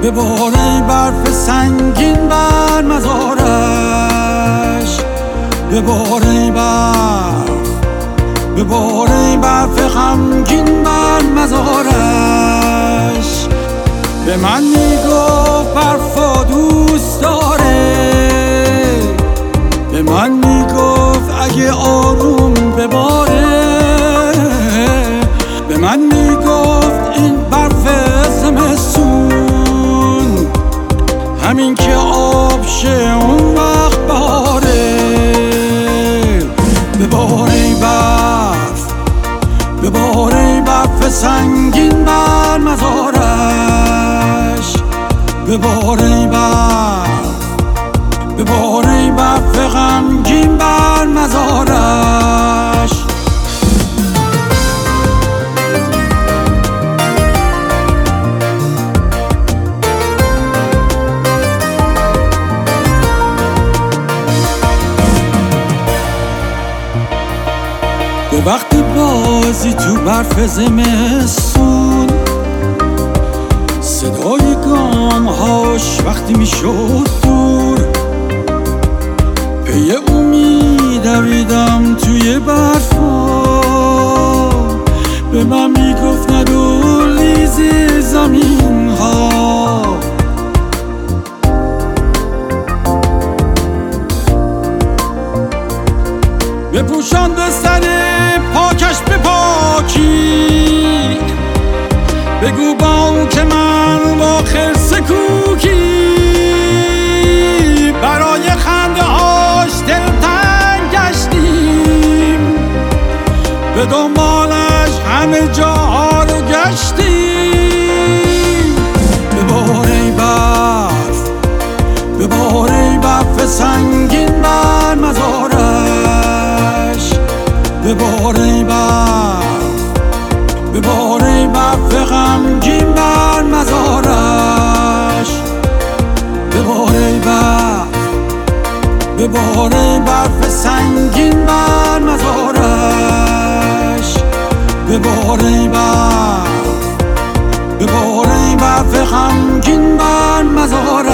ببار ای برف سنگین بر مزارش، ببار ای برف، ببار ای برف غمگین بر مزارش. به من میگفت برفا دوست داره، به من میگفت اگه آروم بباره، به من میگفت این برف زمستون همین که آب شه اون وقت بهاره. ببار ای برف، ببار ای برف سنگین بر مزارش، ببار ای برف، ببار ای برف غمگین بر مزارش. به وقت بازی تو برف زمستون، صدای گامهاش وقتی میشد دور، پی او میدویدم توی برفا، به من میگفت ندو لیز زمین ها. بپوشان به سر پاکش به پاکی، بگو با اون که من با خرس کوکی برای خنده هاش دلتنگ گشتیم، به دنبالش همه جاها رو گشتیم. ببار ای برف، ببار ای برف سنگین بر مزارش، ببار ای برف، ببار ای برف غمگین بر مزارش، ببار ای برف، ببار ای برف سنگین بر مزارش، ببار ای برف، ببار ای برف غمگین بر مزارش.